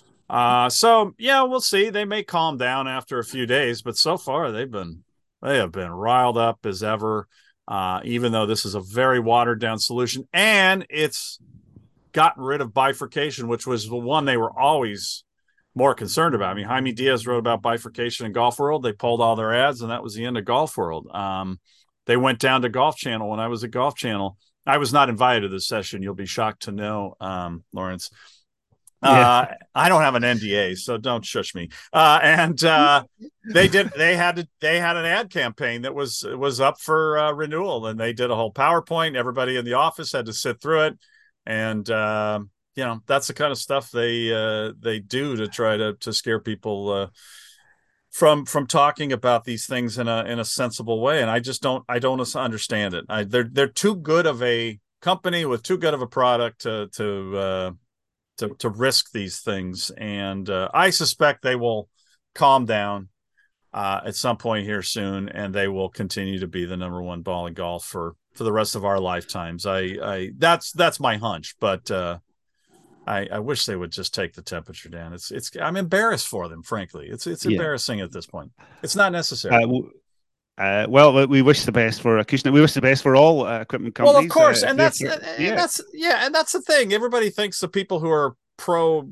Uh, so, yeah, we'll see. They may calm down after a few days, but so far they've been They have been riled up as ever, uh, even though this is a very watered-down solution. And it's gotten rid of bifurcation, which was the one they were always more concerned about. I mean, Jaime Diaz wrote about bifurcation in Golf World. They pulled all their ads, and that was the end of Golf World. Um, they went down to Golf Channel when I was at Golf Channel. I was not invited to this session. You'll be shocked to know, um, Lawrence. Yeah. Uh, I don't have an N D A, so don't shush me. Uh, and uh, they did. They had to, they had an ad campaign that was was up for uh, renewal, and they did a whole PowerPoint. Everybody in the office had to sit through it, and uh, you know that's the kind of stuff they uh, they do to try to to scare people uh, from from talking about these things in a in a sensible way. And I just don't I don't understand it. I, they're they're too good of a company with too good of a product to to. Uh, To, to risk these things. And uh, I suspect they will calm down uh, at some point here soon, and they will continue to be the number one ball in golf for, for the rest of our lifetimes. I, I that's that's my hunch, but uh, I, I wish they would just take the temperature down. It's it's I'm embarrassed for them, frankly. It's it's yeah. embarrassing at this point. It's not necessary. Uh, w- Uh, well, we wish the best for Acushnet. We wish the best for all uh, equipment companies. Well, of course, uh, and that's yeah. and that's yeah, and that's the thing. Everybody thinks the people who are pro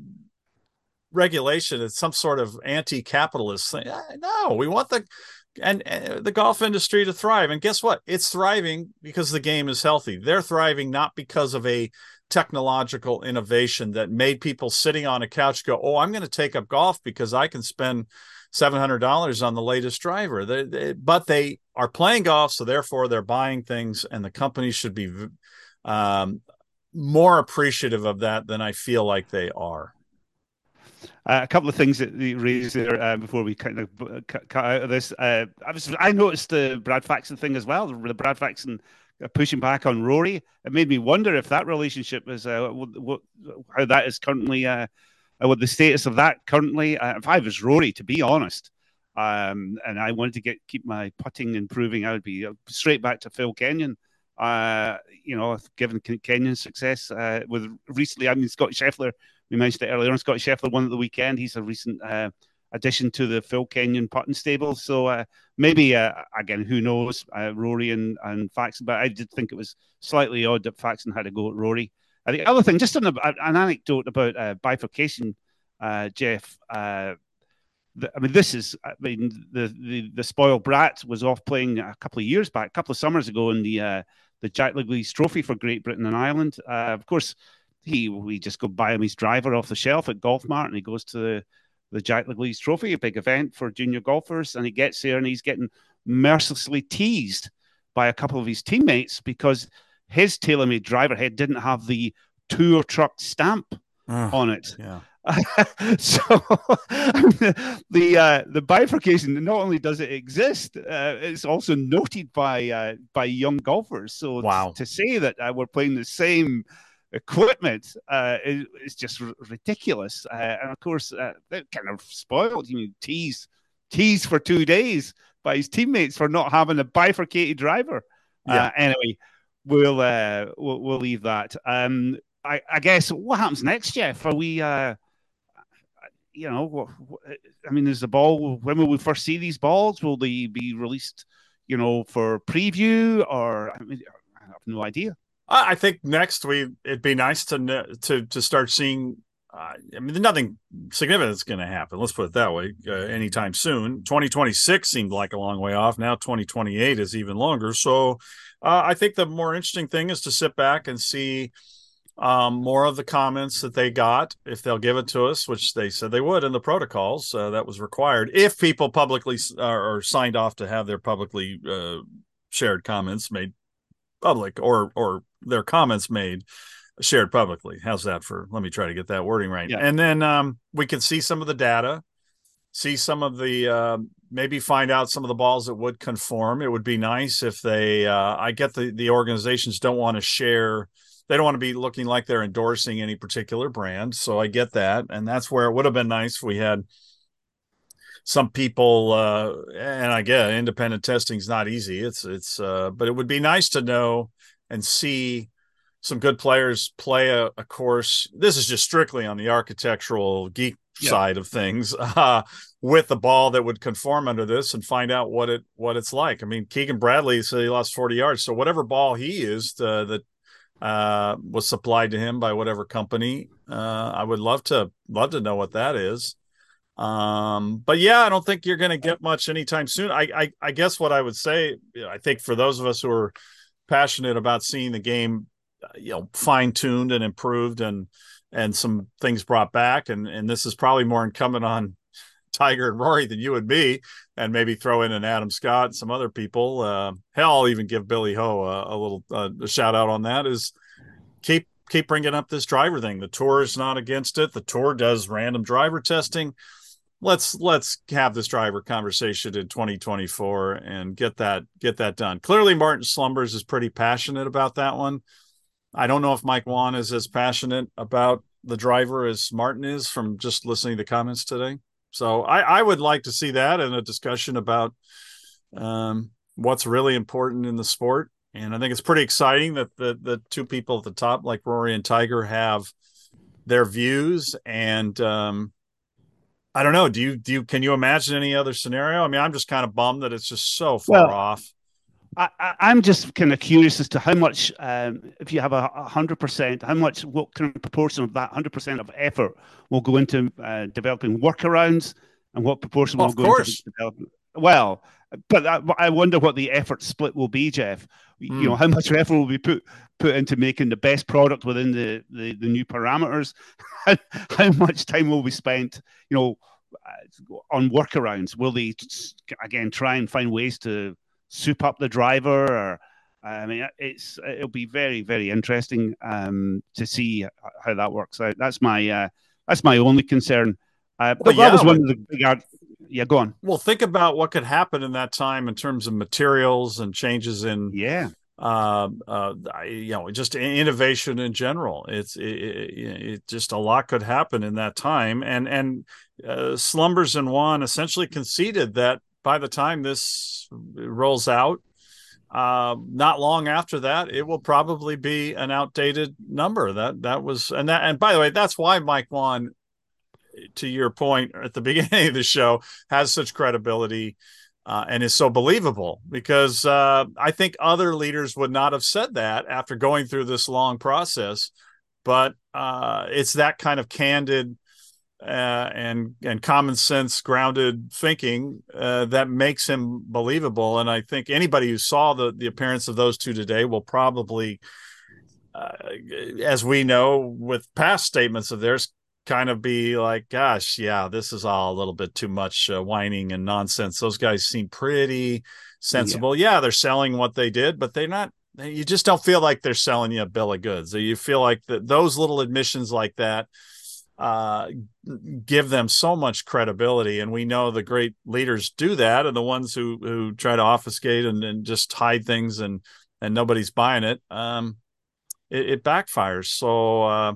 regulation is some sort of anti-capitalist thing. No, we want the and, and the golf industry to thrive. And guess what? It's thriving because the game is healthy. They're thriving not because of a technological innovation that made people sitting on a couch go, "Oh, I'm going to take up golf because I can spend seven hundred dollars on the latest driver." They, they, but they are playing golf, so therefore they're buying things, and the companies should be um, more appreciative of that than I feel like they are. Uh, a couple of things that you raised there uh, before we kind of cut, cut out of this. Uh, I was I noticed the Brad Faxon thing as well. The Brad Faxon pushing back on Rory. It made me wonder if that relationship is uh, what, what, how that is currently. Uh, Uh, what the status of that currently. Uh, if I was Rory, to be honest, um, and I wanted to get keep my putting improving, I would be uh, straight back to Phil Kenyon. Uh, you know, given Kenyon's success uh, with recently, I mean, Scott Scheffler, we mentioned it earlier on. Scott Scheffler won at the weekend. He's a recent uh, addition to the Phil Kenyon putting stable. So uh, maybe, uh, again, who knows, uh, Rory and, and Faxon, but I did think it was slightly odd that Faxon had to go at Rory. Uh, the other thing, just an, an anecdote about uh, bifurcation, uh, Jeff, uh, the, I mean, this is, I mean, the, the, the spoiled brat was off playing a couple of years back, a couple of summers ago in the uh, the Jack Leagues Trophy for Great Britain and Ireland. Uh, of course, he we just go buy him his driver off the shelf at Golf Mart, and he goes to the the Jack Leagues Trophy, a big event for junior golfers, and he gets there and he's getting mercilessly teased by a couple of his teammates because his TaylorMade driver head didn't have the tour truck stamp oh, on it. Yeah. so the uh, the bifurcation, not only does it exist, uh, it's also noted by uh, by young golfers. So wow. to say that uh, we're playing the same equipment uh, is, is just r- ridiculous. Uh, and of course, uh, they're kind of spoiled. You know, teased, teased for two days by his teammates for not having a bifurcated driver. Yeah. Uh, anyway, we'll, uh, we'll we'll leave that. Um, I, I guess what happens next, Jeff? Are we? Uh, you know, what, what, I mean, is the ball? When will we first see these balls? Will they be released? You know, for preview, or I mean, I have no idea. I think next we it'd be nice to to to start seeing. Uh, I mean, nothing significant is going to happen. Let's put it that way. Uh, anytime soon. twenty twenty-six seemed like a long way off. Now twenty twenty-eight is even longer. So uh, I think the more interesting thing is to sit back and see um, more of the comments that they got, if they'll give it to us, which they said they would in the protocols. Uh, that was required if people publicly uh, or signed off to have their publicly uh, shared comments made public, or or their comments made shared publicly. How's that for, let me try to get that wording right. Yeah. And then um, we could see some of the data, see some of the, uh, maybe find out some of the balls that would conform. It would be nice if they, uh, I get the, the organizations don't want to share, they don't want to be looking like they're endorsing any particular brand. So I get that. And that's where it would have been nice if we had some people, uh, and I get independent testing is not easy. It's, it's, uh, but it would be nice to know and see some good players play a, a course. This is just strictly on the architectural geek yeah. side of things, uh, with a ball that would conform under this, and find out what it, what it's like. I mean, Keegan Bradley said he lost forty yards. So whatever ball he used, uh, that, uh, was supplied to him by whatever company, uh, I would love to, love to know what that is. Um, but yeah, I don't think you're going to get much anytime soon. I, I, I guess what I would say, I think for those of us who are passionate about seeing the game, you know, fine-tuned and improved, and and some things brought back, and and this is probably more incumbent on Tiger and Rory than you and me, and maybe throw in an Adam Scott and some other people. Uh, hell, I'll even give Billy Ho a, a little uh, a shout out on that. Is keep keep bringing up this driver thing. The tour is not against it. The tour does random driver testing. Let's let's have this driver conversation in twenty twenty-four and get that get that done. Clearly, Martin Slumbers is pretty passionate about that one. I don't know if Mike Whan is as passionate about the driver as Martin is, from just listening to the comments today. So I, I would like to see that, and a discussion about um, what's really important in the sport. And I think it's pretty exciting that the the two people at the top, like Rory and Tiger, have their views. And um, I don't know. Do you do you can you imagine any other scenario? I mean, I'm just kind of bummed that it's just so far well, off. I, I'm just kind of curious as to how much, um, if you have a hundred percent, how much, what kind of proportion of that hundred percent of effort will go into uh, developing workarounds, and what proportion well, will go course. into development. Well, but I, I wonder what the effort split will be, Jeff. Mm. You know, how much effort will be put put into making the best product within the the, the new parameters. how, how much time will be spent, you know, on workarounds? Will they again try and find ways to soup up the driver? Or I mean, it's it'll be very, very interesting um, to see how that works out. That's my uh, that's my only concern. Uh, but well, that yeah, was one but, of the big. Art- yeah, go on. Well, think about what could happen in that time in terms of materials and changes in yeah, uh, uh, you know, just innovation in general. It's it, it, it just a lot could happen in that time, and and uh, Slumbers and Whan essentially conceded that by the time this rolls out, uh, not long after that, it will probably be an outdated number. That that was, and that, and by the way, that's why Mike Whan to your point at the beginning of the show, has such credibility uh, and is so believable, because uh, I think other leaders would not have said that after going through this long process. But uh, it's that kind of candid uh, and and common sense grounded thinking uh, that makes him believable. And I think anybody who saw the the appearance of those two today will probably, uh, as we know with past statements of theirs, kind of be like, gosh, yeah, this is all a little bit too much uh, whining and nonsense. Those guys seem pretty sensible. Yeah. yeah, they're selling what they did, but they're not, you just don't feel like they're selling you a bill of goods. You feel like that those little admissions like that uh, give them so much credibility. And we know the great leaders do that. And the ones who, who try to obfuscate and, and just hide things and, and nobody's buying it. Um, it, it backfires. So, uh,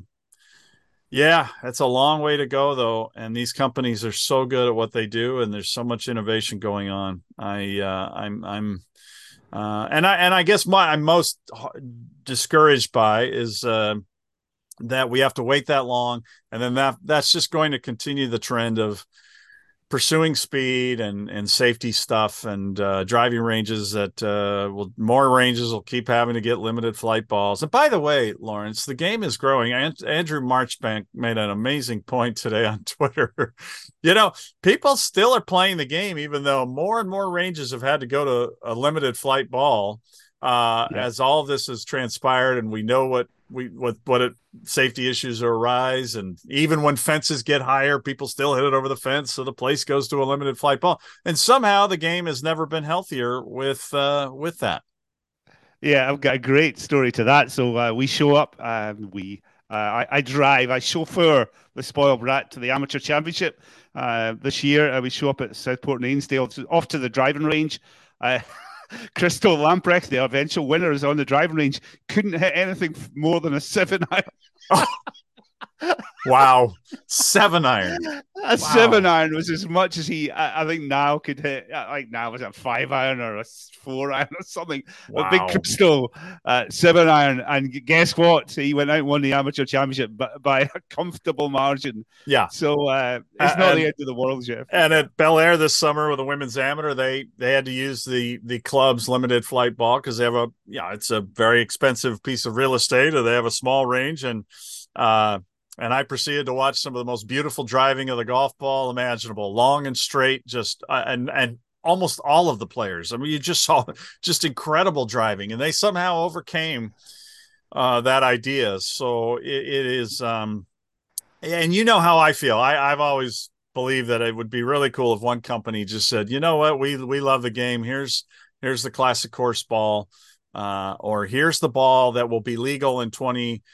yeah, it's a long way to go, though, and these companies are so good at what they do, and there's so much innovation going on. I, uh, I'm, I'm, uh, and I, and I guess my I'm most discouraged by is uh, that we have to wait that long, and then that that's just going to continue the trend of pursuing speed and, and safety stuff, and uh, driving ranges that uh, will more ranges will keep having to get limited flight balls. And by the way, Lawrence, the game is growing. Andrew Marchbank made an amazing point today on Twitter. You know, people still are playing the game, even though more and more ranges have had to go to a limited flight ball uh, yeah. as all of this has transpired, and we know what we what what it, safety issues arise, and even when fences get higher, people still hit it over the fence, so the place goes to a limited flight ball. And somehow the game has never been healthier with uh, with that. Yeah, I've got a great story to that. So uh, we show up, and we uh, I, I drive, I chauffeur the spoiled brat to the amateur championship uh, this year. Uh, we show up at Southport and Ainsdale, off to the driving range. Uh, Crystal Lamprecht, the eventual winner, is on the driving range. Couldn't hit anything more than a seven iron. Oh. Wow, seven iron. A wow. seven iron was as much as he, I, I think, now could hit. Like now was a five iron or a four iron or something. Wow. A big Crystal uh, seven iron, and guess what? He went out and won the amateur championship by, by a comfortable margin. Yeah. So uh, it's uh, not and, the end of the world, Jeff. And at Bel Air this summer with the women's amateur, they they had to use the the club's limited flight ball because they have a yeah, it's a very expensive piece of real estate, or they have a small range, and. Uh, And I proceeded to watch some of the most beautiful driving of the golf ball imaginable, long and straight, just uh, and and almost all of the players. I mean, you just saw just incredible driving, and they somehow overcame uh, that idea. So it, it is, um, and you know how I feel. I, I've always believed that it would be really cool if one company just said, you know what, we we love the game. Here's here's the classic course ball, uh, or here's the ball that will be legal in twenty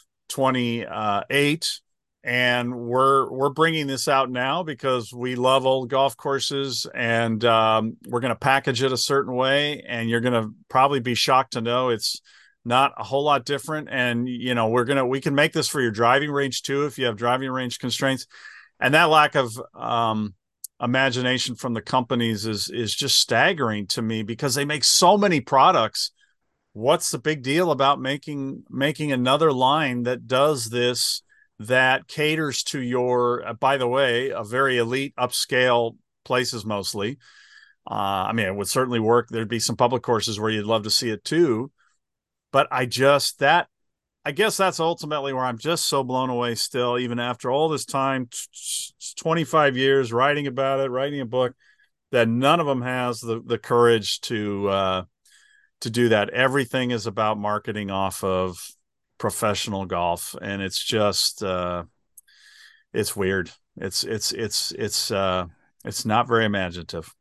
twenty-eight, and we're we're bringing this out now because we love old golf courses, and um, we're going to package it a certain way, and you're going to probably be shocked to know it's not a whole lot different. And you know, we're gonna we can make this for your driving range too if you have driving range constraints. And that lack of um, imagination from the companies is is just staggering to me, because they make so many products. What's the big deal about making making another line that does this, that caters to your, uh, by the way, a very elite upscale places mostly. Uh, I mean, it would certainly work. There'd be some public courses where you'd love to see it too. But I just, that, I guess that's ultimately where I'm just so blown away still, even after all this time, twenty-five years writing about it, writing a book, that none of them has the, the courage to, uh, to do that. Everything is about marketing off of professional golf, and it's just uh it's weird. It's it's it's it's uh it's not very imaginative.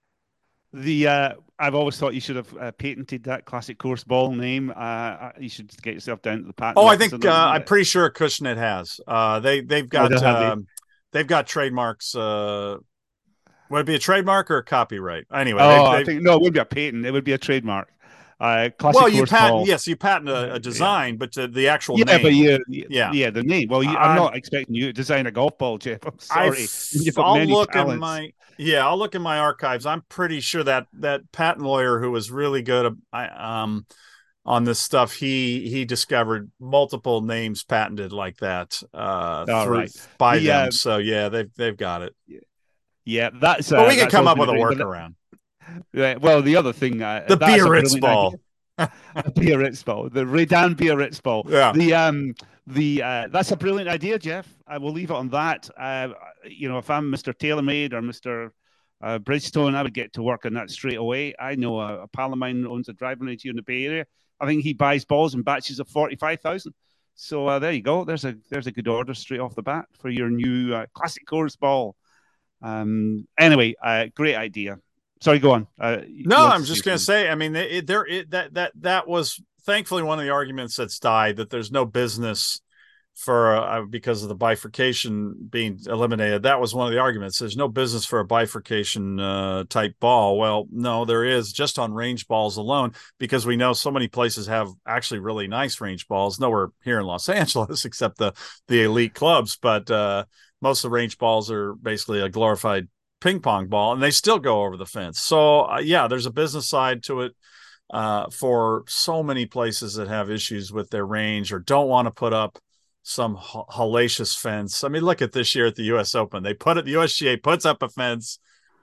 The uh I've always thought you should have uh, patented that classic course ball name. Uh you should get yourself down to the patent. Oh, I think uh, I'm pretty sure Acushnet has. Uh they they've got oh, uh, they? they've got trademarks. Uh would it be a trademark or a copyright? Anyway, oh, they've, I they've... think no, it would be a patent. It would be a trademark. Uh, well, you patent, ball. yes, you patent a, a design, yeah. but uh, the actual yeah, name. but you, yeah, yeah, the name. Well, you, I'm, I'm not expecting you to design a golf ball, Jeff. I'm sorry. I've, I'll look talents. in my yeah, I'll look in my archives. I'm pretty sure that that patent lawyer who was really good. I um, on this stuff, he he discovered multiple names patented like that uh, All through right. by The, them. uh, So yeah, they've they've got it. Yeah, that's. Uh, But we can that's come all up with a been- workaround. Yeah, well, the other thing, uh, The that's a Biarritz brilliant ball. idea. The Biarritz ball, the Redan Biarritz ball. Yeah. The um, the uh, that's a brilliant idea, Jeff. I will leave it on that. Uh, you know, if I'm Mister TaylorMade or Mister Uh, Bridgestone, I would get to work on that straight away. I know a, a pal of mine owns a driving range here in the Bay Area. I think he buys balls in batches of forty-five thousand. So uh, there you go. There's a there's a good order straight off the bat for your new uh, classic course ball. Um, anyway, uh, great idea. Sorry, go on. Uh, no, I'm just going to say, I mean, it, there it, that that that was thankfully one of the arguments that's died, that there's no business for uh, because of the bifurcation being eliminated. That was one of the arguments. There's no business for a bifurcation uh, type ball. Well, no, there is, just on range balls alone, because we know so many places have actually really nice range balls. Nowhere here in Los Angeles except the the elite clubs, but uh, most of the range balls are basically a glorified ping pong ball, and they still go over the fence. So uh, yeah, there's a business side to it uh, for so many places that have issues with their range or don't want to put up some h- hellacious fence. I mean, look at this year at the U S Open. They put it, the U S G A puts up a fence.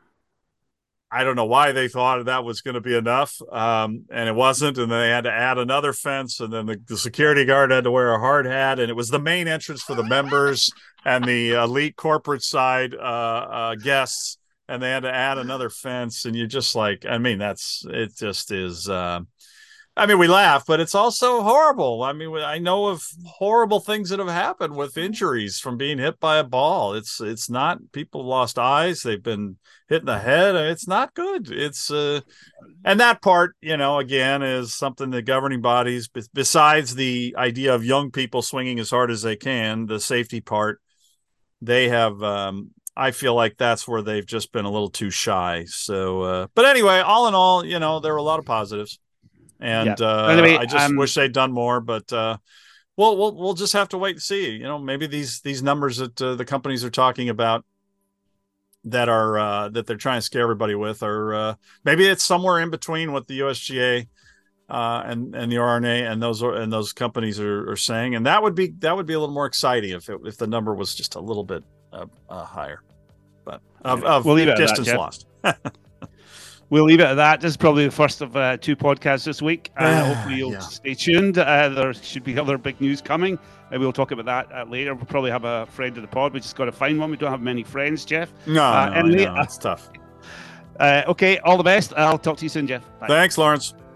I don't know why they thought that was going to be enough, um, and it wasn't. And then they had to add another fence, and then the, the security guard had to wear a hard hat, and it was the main entrance for the members and the elite corporate side uh, uh, guests, and they had to add another fence. And you're just like, I mean, that's it. Just is. Uh, I mean, we laugh, but it's also horrible. I mean, I know of horrible things that have happened with injuries from being hit by a ball. It's it's not, people lost eyes. They've been hit in the head. It's not good. It's uh, and that part, you know, again, is something the governing bodies, besides the idea of young people swinging as hard as they can, the safety part, they have. Um, I feel like that's where they've just been a little too shy. So, uh, but anyway, all in all, you know, there were a lot of positives. And yeah. uh, anyway, I just um, wish they'd done more, but uh, we'll we'll we'll just have to wait and see. You know, maybe these these numbers that uh, the companies are talking about that are uh, that they're trying to scare everybody with are uh, maybe it's somewhere in between what the U S G A uh, and and the R N A and those and those companies are, are saying, and that would be that would be a little more exciting if it, if the number was just a little bit uh, uh, higher, but of, of we'll leave it distance at that, lost. We'll leave it at that. This is probably the first of uh, two podcasts this week. Uh, uh, hopefully you'll yeah. stay tuned. Uh, there should be other big news coming. Uh, we'll talk about that uh, later. We'll probably have a friend of the pod. We just got to find one. We don't have many friends, Jeff. No, uh, no, anyway, no it's tough. Uh, okay, all the best. I'll talk to you soon, Jeff. Bye. Thanks, Lawrence.